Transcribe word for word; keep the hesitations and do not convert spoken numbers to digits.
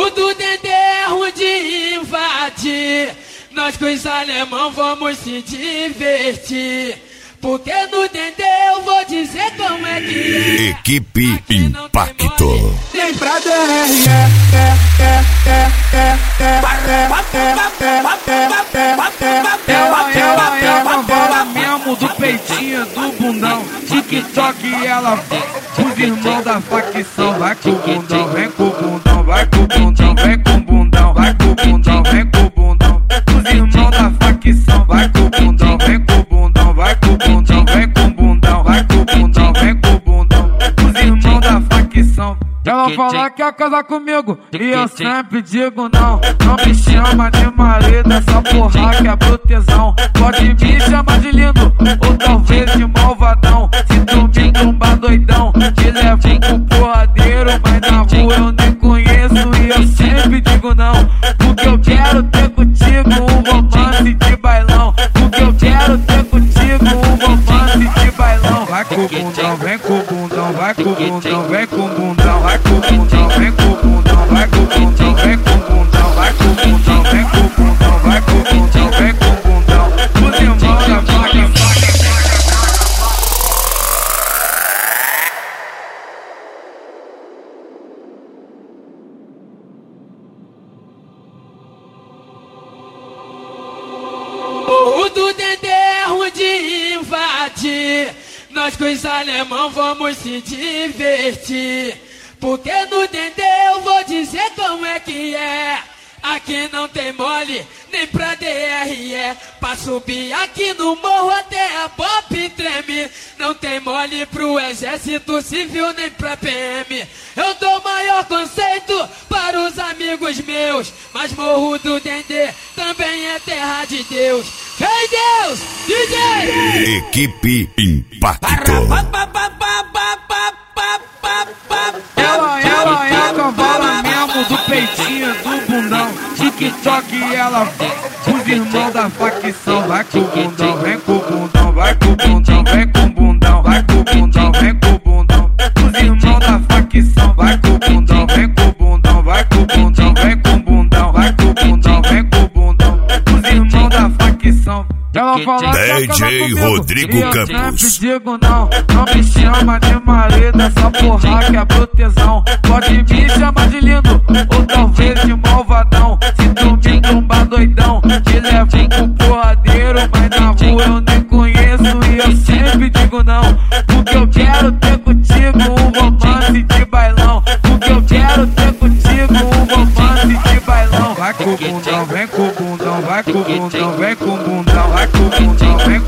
Morro do Dendê é ruim de invadir. Nós com os alemão vamos se divertir. Porque no Dendê eu vou dizer como é que é. Equipe Impacto. Nem pra D R é, é, é, é, é, Ela é uma bola mesmo do peitinho, do bundão. TikTok ela os irmãos da facção. Vai com o bundão, vem com o bundão. Vai com o bundão, vem com o bundão. Vai com o bundão, vem com o bundão. Os irmãos da facção. Vai com o bundão, vem com o bundão. Vai com o bundão, vem com o bundão. Vai com o bundão, vem com o bundão. Os irmãos da facção. Ela fala que quer casar comigo e eu sempre digo não. Não me chama de marido, essa porra que é protesão. Pode me chamar de lindo ou talvez de malvadão. Se tu me trombar doidão, te levo pro porradeiro. Mas na rua eu nem conheço e eu sempre digo não. Porque eu quero ter contigo um romance de bailão. Porque eu quero ter contigo um romance de bailão. Vai com o bundão, vem com o bundão. Vai com o bundão, vem com o bundão. Vai com o bundão, vem com o bundão. Vai com o bundão, vem com o bundão. Vai com o bundão, vem com o bundão. Vai com o bundão, vem com o bundão. Os irmãos da faca. Morro do Dendê é ruim de invadir. Nós com os alemão vamos se divertir. Porque no Dendê eu vou dizer como é que é. Aqui não tem mole, nem pra D R E. Pra subir aqui no morro até a pop treme. Não tem mole pro exército civil, nem pra P M. Eu dou maior conceito para os amigos meus. Mas Morro do Dendê também é terra de Deus. Vem Deus, D J! Equipe Impacto. Ela, ela é a cavala mesmo do peitinho, do bundão. TikTok ela os irmãos da facção. Vai com o bundão, vem com o bundão. Vai com o bundão, vem com o bundão. Vai com o bundão, vem com o bundão. Os irmãos da facção. Vai com o bundão, vem com o bundão. Vai com o bundão, vem com o bundão. Vai com o bundão, vem com o bundão. Os irmãos da facção. Ela fala D J Rodrigo e eu Campos. sempre digo não, não me chama de marido, essa porra que é protesão. Pode me chamar de lindo ou talvez de malvadão. Se tu me trombar doidão, te levo pro porradeiro. Mas na rua eu nem conheço e eu sempre digo não. Porque eu quero ter contigo um romance de bailão. Porque eu quero ter contigo um romance de bailão. Vai com o bundão, vem com o bundão. Vai com o bundão, vem com o bundão. Vai com o bundão, vem